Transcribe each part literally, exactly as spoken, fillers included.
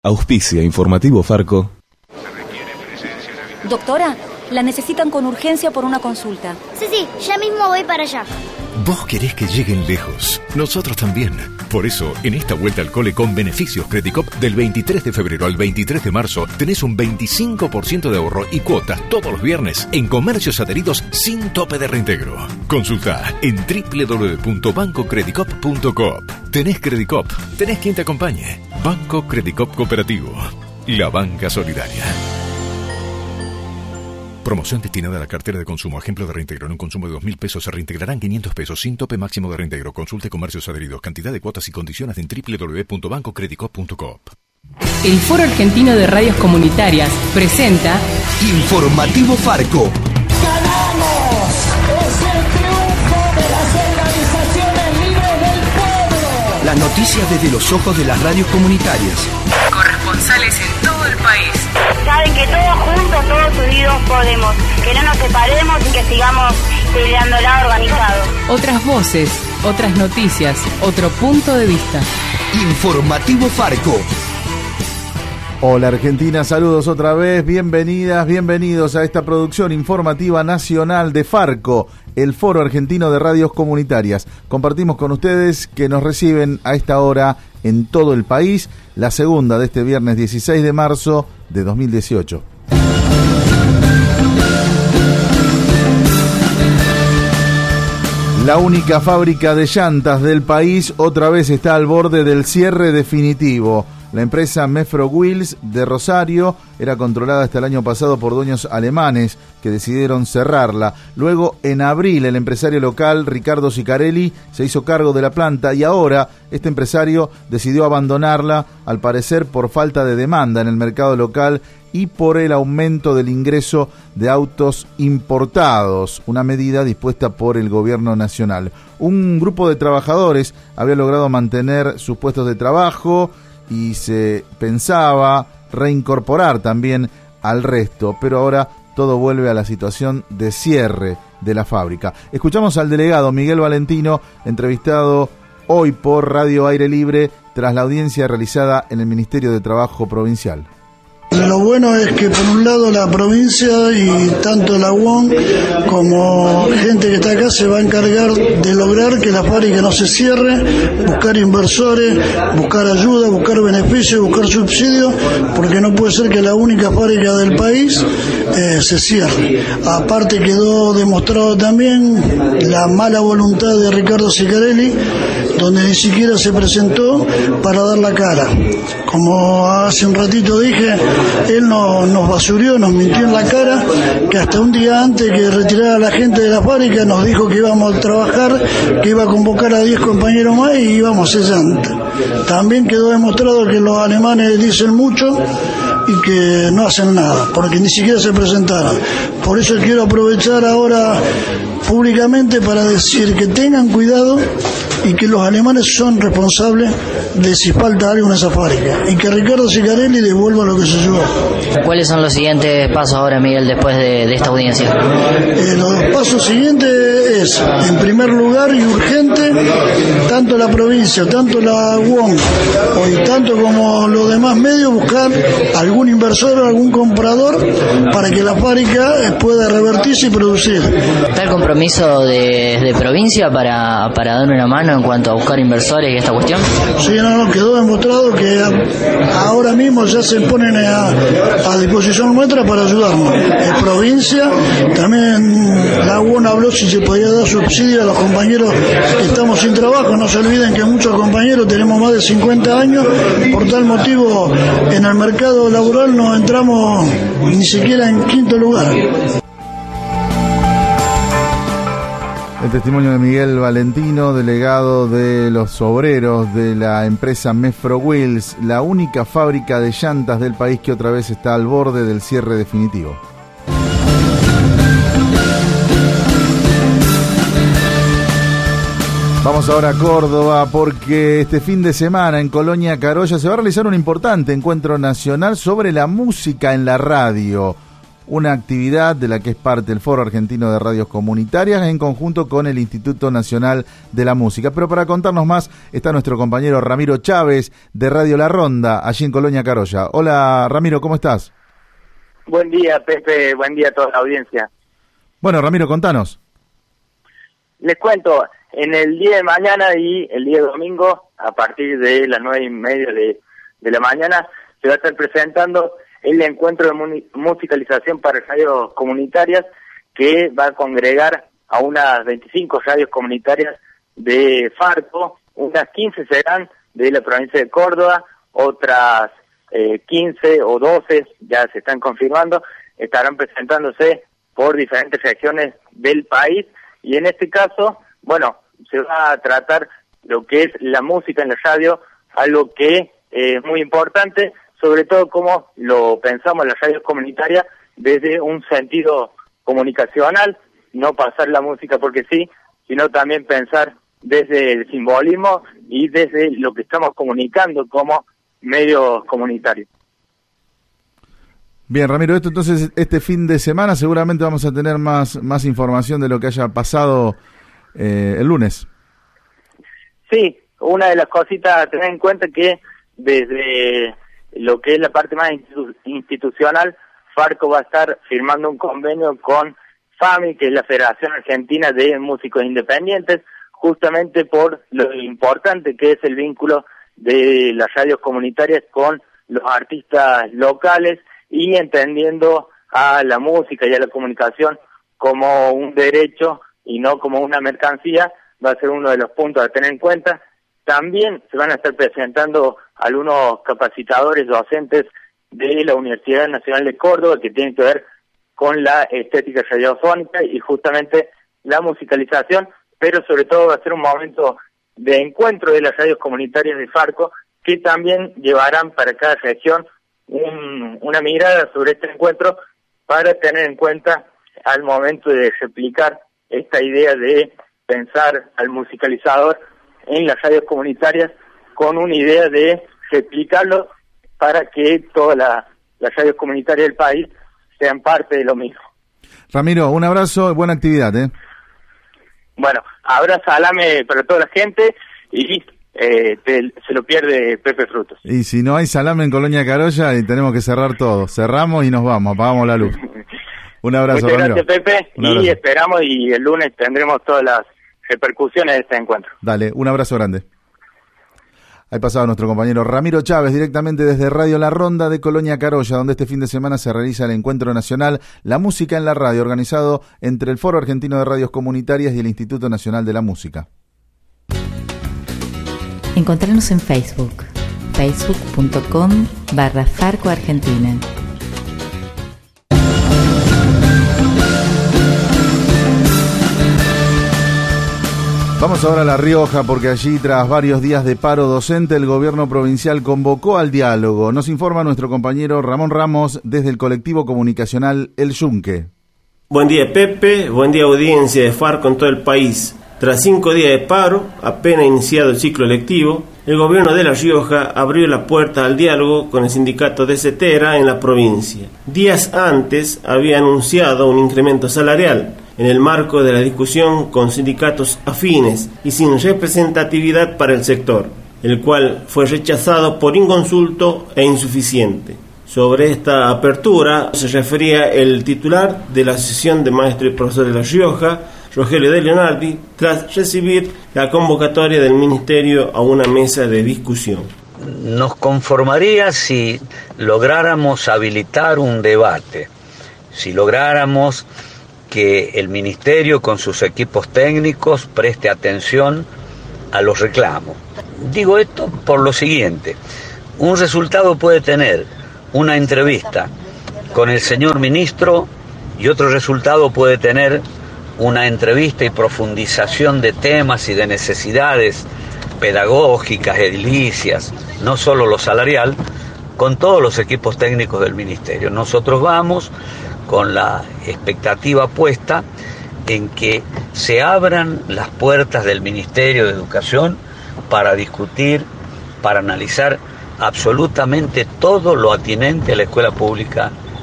Auspicia Informativo Farco. Doctora, la necesitan con urgencia por una consulta. Sí, sí, ya mismo voy para allá. Vos querés que lleguen lejos, nosotros también. Por eso, en esta vuelta al cole con beneficios Credicop, del veintitrés de febrero al veintitrés de marzo, tenés un veinticinco por ciento de ahorro y cuotas todos los viernes en comercios adheridos sin tope de reintegro. Consulta en doble u doble u doble u punto banco credicop punto coop. Tenés Credicop, tenés quien te acompañe. Banco Credicop Cooperativo, la banca solidaria. Promoción destinada a la cartera de consumo. Ejemplo de reintegro. En un consumo de dos mil pesos se reintegrarán quinientos pesos sin tope máximo de reintegro. Consulte comercios adheridos. Cantidad de cuotas y condiciones en doble u doble u doble u punto banco credicop punto coop. El Foro Argentino de Radios Comunitarias presenta Informativo Farco. ¡Ganamos! ¡Es el triunfo de las organizaciones libres del pueblo! Las noticias desde los ojos de las radios comunitarias. Corresponsales en todo el país. Saben que todos juntos, todos unidos podemos. Que no nos separemos y que sigamos peleándola organizados. Otras voces, otras noticias, otro punto de vista. Informativo Farco. Hola Argentina, saludos otra vez, bienvenidas, bienvenidos a esta producción informativa nacional de Farco, el Foro Argentino de Radios Comunitarias. Compartimos con ustedes que nos reciben a esta hora en todo el país, la segunda de este viernes dieciséis de marzo de dos mil dieciocho. La única fábrica de llantas del país otra vez está al borde del cierre definitivo. La empresa Mefro Wheels de Rosario era controlada hasta el año pasado por dueños alemanes que decidieron cerrarla. Luego, en abril, el empresario local Ricardo Sicarelli se hizo cargo de la planta y ahora este empresario decidió abandonarla, al parecer por falta de demanda en el mercado local y por el aumento del ingreso de autos importados, una medida dispuesta por el gobierno nacional. Un grupo de trabajadores había logrado mantener sus puestos de trabajo y se pensaba reincorporar también al resto, pero ahora todo vuelve a la situación de cierre de la fábrica. Escuchamos al delegado Miguel Valentino, entrevistado hoy por Radio Aire Libre tras la audiencia realizada en el Ministerio de Trabajo Provincial. Lo bueno es que por un lado la provincia y tanto la U O N como gente que está acá se va a encargar de lograr que la fábrica no se cierre, buscar inversores, buscar ayuda, buscar beneficios, buscar subsidios, porque no puede ser que la única fábrica del país eh, se cierre. Aparte quedó demostrado también la mala voluntad de Ricardo Sicarelli, donde ni siquiera se presentó para dar la cara. Como hace un ratito dije, él no, nos basurió, nos mintió en la cara, que hasta un día antes que retirara a la gente de la fábrica nos dijo que íbamos a trabajar, que iba a convocar a diez compañeros más y íbamos sellando. También quedó demostrado que los alemanes dicen mucho y que no hacen nada, porque ni siquiera se presentaron. Por eso quiero aprovechar ahora públicamente para decir que tengan cuidado y que los alemanes son responsables de si falta algo en esa fábrica y que Ricardo Sicarelli devuelva lo que se llevó. ¿Cuáles son los siguientes pasos ahora, Miguel, después de, de esta audiencia? Eh, los pasos siguientes es, en primer lugar y urgente, tanto la provincia, tanto la U O N y tanto como los demás medios, buscar algún inversor o algún comprador para que la fábrica pueda revertirse y producir. ¿Está el compromiso de, de provincia para, para dar una mano en cuanto a buscar inversores y esta cuestión? Sí, no, no, quedó demostrado que a, ahora mismo ya se ponen a, a disposición nuestra para ayudarnos. En provincia, también la U O N habló si se podía dar subsidio a los compañeros que estamos sin trabajo. No se olviden que muchos compañeros tenemos más de cincuenta años, por tal motivo en el mercado laboral no entramos ni siquiera en quinto lugar. El testimonio de Miguel Valentino, delegado de los obreros de la empresa Mefro Wheels, la única fábrica de llantas del país que otra vez está al borde del cierre definitivo. Vamos ahora a Córdoba porque este fin de semana en Colonia Carolla se va a realizar un importante encuentro nacional sobre la música en la radio. una actividad de la que es parte el Foro Argentino de Radios Comunitarias en conjunto con el Instituto Nacional de la Música. Pero para contarnos más está nuestro compañero Ramiro Chávez de Radio La Ronda, allí en Colonia Carolla. Hola Ramiro, ¿cómo estás? Buen día Pepe, buen día a toda la audiencia. Bueno Ramiro, contanos. Les cuento, en el día de mañana y el día de domingo, a partir de las nueve y media de, de la mañana, se va a estar presentando el encuentro de mu- musicalización para radios comunitarias, que va a congregar a unas veinticinco radios comunitarias de Farco, unas quince serán de la provincia de Córdoba, otras eh, quince o doce, ya se están confirmando, estarán presentándose por diferentes regiones del país, y en este caso, bueno, se va a tratar lo que es la música en la radio, algo que eh, es muy importante, sobre todo como lo pensamos en las radios comunitarias, desde un sentido comunicacional, no pasar la música porque sí, sino también pensar desde el simbolismo y desde lo que estamos comunicando como medios comunitarios. Bien, Ramiro, esto entonces este fin de semana seguramente vamos a tener más, más información de lo que haya pasado eh, el lunes. Sí, una de las cositas a tener en cuenta que desde lo que es la parte más institu- institucional, Farco va a estar firmando un convenio con FAMI, que es la Federación Argentina de Músicos Independientes, justamente por lo importante que es el vínculo de las radios comunitarias con los artistas locales y entendiendo a la música y a la comunicación como un derecho y no como una mercancía, va a ser uno de los puntos a tener en cuenta. También se van a estar presentando algunos capacitadores docentes de la Universidad Nacional de Córdoba que tienen que ver con la estética radiofónica y justamente la musicalización, pero sobre todo va a ser un momento de encuentro de las radios comunitarias de Farco que también llevarán para cada región un, una mirada sobre este encuentro para tener en cuenta al momento de replicar esta idea de pensar al musicalizador en las radios comunitarias con una idea de replicarlo para que todas la, las radios comunitarias del país sean parte de lo mismo. Ramiro, un abrazo y buena actividad, ¿eh? Bueno, abrazo, salame para toda la gente y eh, te, se lo pierde Pepe Frutos. Y si no hay salame en Colonia Carolla, y tenemos que cerrar todo. Cerramos y nos vamos, apagamos la luz. Un abrazo, Muchas Ramiro. gracias, Pepe, Un y abrazo. esperamos y el lunes tendremos todas las repercusiones de este encuentro. Dale, un abrazo grande. Ahí pasaba nuestro compañero Ramiro Chávez directamente desde Radio La Ronda de Colonia Carolla, donde este fin de semana se realiza el Encuentro Nacional La Música en la Radio, organizado entre el Foro Argentino de Radios Comunitarias y el Instituto Nacional de la Música. Encontrarnos en Facebook, facebook punto com barra Farco Argentina. Vamos ahora a La Rioja porque allí, tras varios días de paro docente, el gobierno provincial convocó al diálogo. Nos informa nuestro compañero Ramón Ramos desde el colectivo comunicacional El Yunque. Buen día Pepe, buen día audiencia de Farco en todo el país. Tras cinco días de paro, apenas iniciado el ciclo lectivo, el gobierno de La Rioja abrió la puerta al diálogo con el sindicato de Cetera en la provincia. Días antes había anunciado un incremento salarial en el marco de la discusión con sindicatos afines y sin representatividad para el sector, el cual fue rechazado por inconsulto e insuficiente. Sobre esta apertura se refería el titular de la Asociación de Maestros y Profesores de La Rioja, Rogelio de Leonardi, tras recibir la convocatoria del Ministerio a una mesa de discusión. Nos conformaría si lográramos habilitar un debate, si lográramos que el Ministerio con sus equipos técnicos preste atención a los reclamos. Digo esto por lo siguiente: un resultado puede tener una entrevista con el señor ministro y otro resultado puede tener una entrevista y profundización de temas y de necesidades pedagógicas, edilicias, no solo lo salarial, con todos los equipos técnicos del Ministerio. Nosotros vamos con la expectativa puesta en que se abran las puertas del Ministerio de Educación para discutir, para analizar absolutamente todo lo atinente a la escuela pública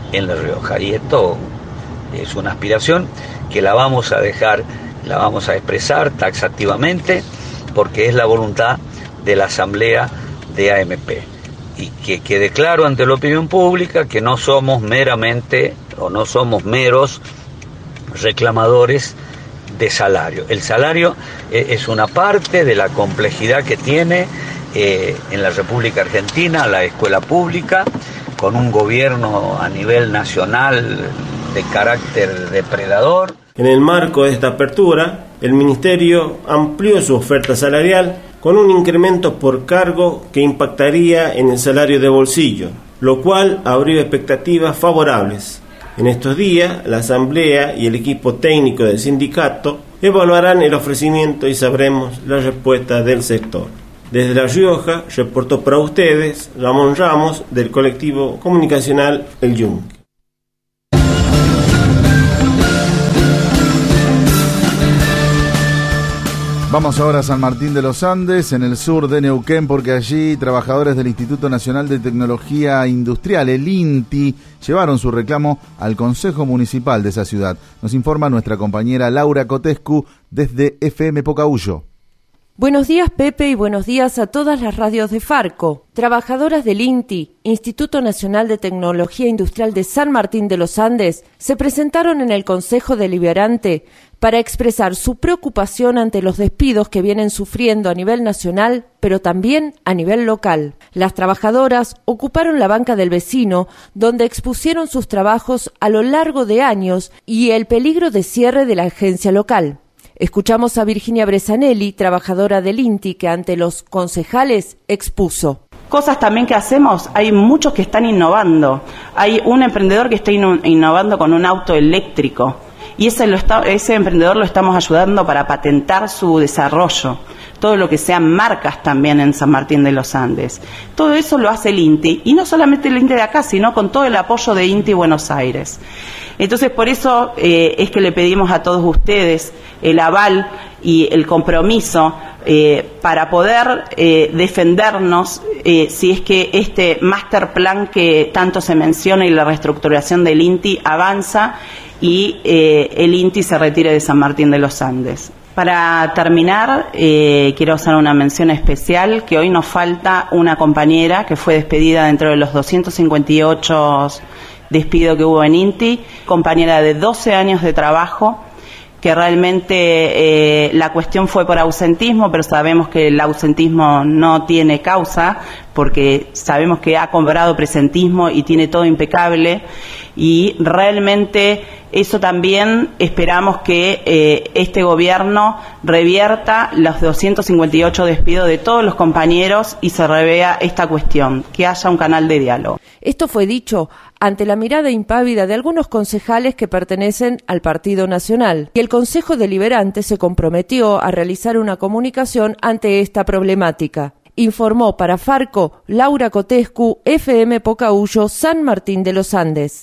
en La Rioja. Y esto es una aspiración que la vamos a dejar, la vamos a expresar taxativamente, porque es la voluntad de la Asamblea de A M P. Y que quede claro ante la opinión pública que no somos meramente o no somos meros reclamadores de salario. El salario es una parte de la complejidad que tiene eh, en la República Argentina la escuela pública, con un gobierno a nivel nacional de carácter depredador. En el marco de esta apertura, el Ministerio amplió su oferta salarial con un incremento por cargo que impactaría en el salario de bolsillo, lo cual abrió expectativas favorables. En estos días, la Asamblea y el equipo técnico del sindicato evaluarán el ofrecimiento y sabremos la respuesta del sector. Desde La Rioja, reportó para ustedes Ramón Ramos, del colectivo comunicacional El Yunque. Vamos ahora a San Martín de los Andes, en el sur de Neuquén, porque allí trabajadores del Instituto Nacional de Tecnología Industrial, el INTI, llevaron su reclamo al Consejo Municipal de esa ciudad. Nos informa nuestra compañera Laura Cotescu desde F M Pocahuyo. Buenos días, Pepe, y buenos días a todas las radios de Farco. Trabajadoras del INTI, Instituto Nacional de Tecnología Industrial de San Martín de los Andes, se presentaron en el Consejo Deliberante para expresar su preocupación ante los despidos que vienen sufriendo a nivel nacional, pero también a nivel local. Las trabajadoras ocuparon la banca del vecino, donde expusieron sus trabajos a lo largo de años y el peligro de cierre de la agencia local. Escuchamos a Virginia Bresanelli, trabajadora del INTI, que ante los concejales expuso. Cosas también que hacemos, hay muchos que están innovando. Hay un emprendedor que está innovando con un auto eléctrico y ese, lo está, ese emprendedor lo estamos ayudando para patentar su desarrollo. Todo lo que sean marcas también en San Martín de los Andes. Todo eso lo hace el INTI, y no solamente el INTI de acá, sino con todo el apoyo de INTI Buenos Aires. Entonces, por eso eh, es que le pedimos a todos ustedes el aval y el compromiso eh, para poder eh, defendernos eh, si es que este master plan que tanto se menciona y la reestructuración del INTI avanza y eh, el INTI se retire de San Martín de los Andes. Para terminar, eh, quiero hacer una mención especial, que hoy nos falta una compañera que fue despedida dentro de los doscientos cincuenta y ocho despidos que hubo en INTI, compañera de doce años de trabajo, que realmente eh, la cuestión fue por ausentismo, pero sabemos que el ausentismo no tiene causa, porque sabemos que ha cobrado presentismo y tiene todo impecable, y realmente eso también esperamos que eh, este gobierno revierta los doscientos cincuenta y ocho despidos de todos los compañeros y se revea esta cuestión, que haya un canal de diálogo. Esto fue dicho ante la mirada impávida de algunos concejales que pertenecen al Partido Nacional, y el Consejo Deliberante se comprometió a realizar una comunicación ante esta problemática. Informó para Farco Laura Cotescu, F M Pocahuyo, San Martín de los Andes.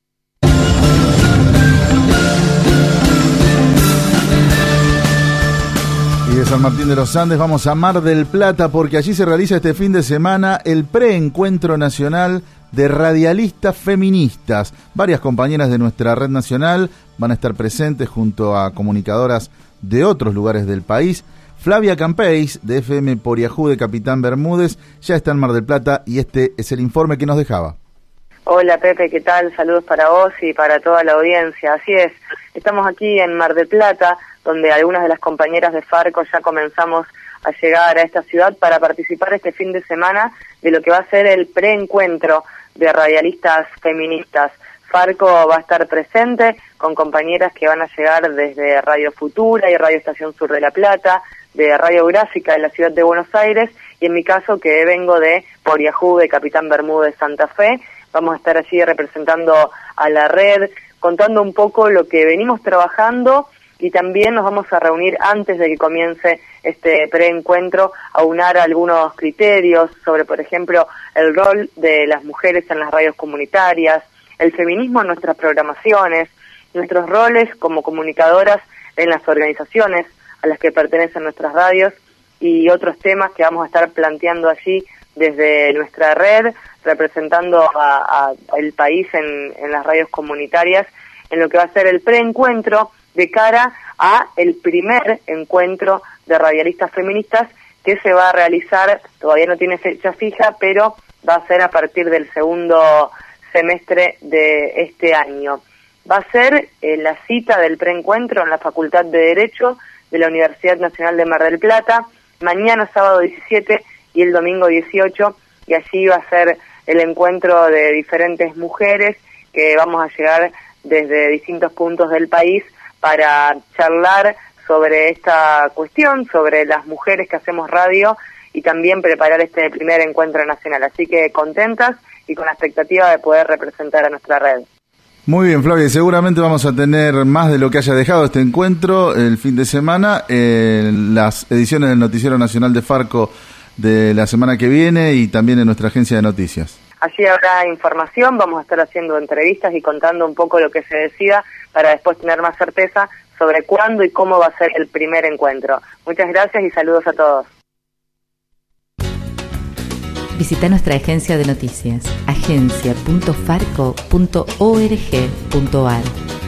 Y de San Martín de los Andes vamos a Mar del Plata, porque allí se realiza este fin de semana el preencuentro nacional de radialistas feministas. Varias compañeras de nuestra red nacional van a estar presentes junto a comunicadoras de otros lugares del país. Flavia Campeis, de F M Poriajú de Capitán Bermúdez, ya está en Mar del Plata y este es el informe que nos dejaba. Hola Pepe, ¿qué tal? Saludos para vos y para toda la audiencia. Así es, estamos aquí en Mar del Plata, donde algunas de las compañeras de Farco ya comenzamos a llegar a esta ciudad para participar este fin de semana de lo que va a ser el preencuentro de radialistas feministas. Farco va a estar presente con compañeras que van a llegar desde Radio Futura y Radio Estación Sur de La Plata, de Radio Gráfica de la ciudad de Buenos Aires, y en mi caso que vengo de Poriajú, de Capitán Bermúdez, Santa Fe. Vamos a estar allí representando a la red, contando un poco lo que venimos trabajando, y también nos vamos a reunir antes de que comience este preencuentro a unar algunos criterios sobre, por ejemplo, el rol de las mujeres en las radios comunitarias, el feminismo en nuestras programaciones, nuestros roles como comunicadoras en las organizaciones a las que pertenecen nuestras radios, y otros temas que vamos a estar planteando allí desde nuestra red, representando al país en, en las radios comunitarias, en lo que va a ser el preencuentro de cara a el primer encuentro de radialistas feministas que se va a realizar, todavía no tiene fecha fija, pero va a ser a partir del segundo semestre de este año. Va a ser eh, la cita del preencuentro en la Facultad de Derecho de la Universidad Nacional de Mar del Plata, mañana sábado diecisiete y el domingo dieciocho, y allí va a ser el encuentro de diferentes mujeres que vamos a llegar desde distintos puntos del país para charlar sobre esta cuestión, sobre las mujeres que hacemos radio y también preparar este primer encuentro nacional. Así que contentas y con la expectativa de poder representar a nuestra red. Muy bien, Flavia, seguramente vamos a tener más de lo que haya dejado este encuentro el fin de semana en las ediciones del Noticiero Nacional de Farco de la semana que viene y también en nuestra agencia de noticias. Allí habrá información, vamos a estar haciendo entrevistas y contando un poco lo que se decida para después tener más certeza sobre cuándo y cómo va a ser el primer encuentro. Muchas gracias y saludos a todos. Visita nuestra agencia de noticias, agencia punto farco punto org punto ar.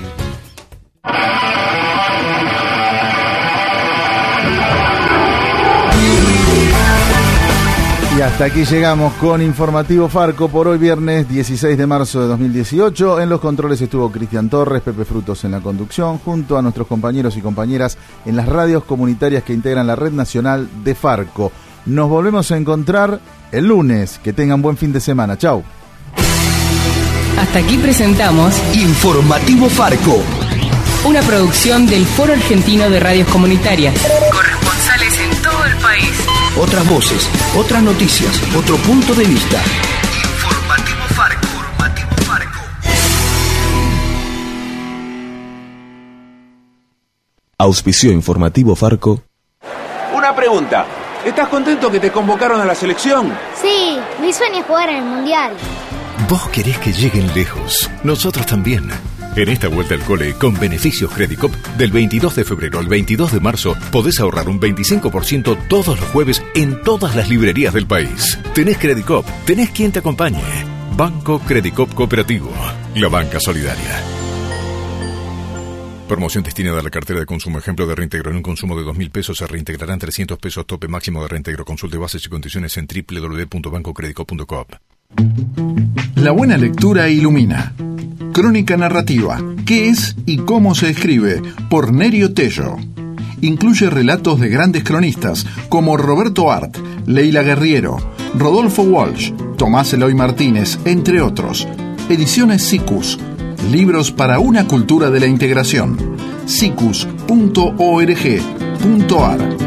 Y hasta aquí llegamos con Informativo Farco por hoy viernes dieciséis de marzo de dos mil dieciocho. En los controles estuvo Cristian Torres, Pepe Frutos en la conducción, junto a nuestros compañeros y compañeras en las radios comunitarias que integran la Red Nacional de Farco. Nos volvemos a encontrar el lunes. Que tengan buen fin de semana. Chau. Hasta aquí presentamos Informativo Farco, una producción del Foro Argentino de Radios Comunitarias. Corresponsales en todo el país. Otras voces, otras noticias, otro punto de vista. Informativo Farco. Informativo Farco. Auspició Informativo Farco. Una pregunta. ¿Estás contento que te convocaron a la selección? Sí, mi sueño es jugar en el Mundial. Vos querés que lleguen lejos. Nosotros también. En esta vuelta al cole, con beneficios Credicop, del veintidós de febrero al veintidós de marzo, podés ahorrar un veinticinco por ciento todos los jueves en todas las librerías del país. Tenés Credicop, tenés quien te acompañe. Banco Credicop Cooperativo, la banca solidaria. Promoción destinada a la cartera de consumo. Ejemplo de reintegro. En un consumo de dos mil pesos se reintegrarán trescientos pesos. Tope máximo de reintegro. Consulte bases y condiciones en doble u doble u doble u punto banco credicop punto com. La buena lectura ilumina. Crónica narrativa. ¿Qué es y cómo se escribe? Por Nerio Tello. Incluye relatos de grandes cronistas como Roberto Art, Leila Guerriero, Rodolfo Walsh, Tomás Eloy Martínez, entre otros. Ediciones Sicus. Libros para una cultura de la integración. sicus punto org punto ar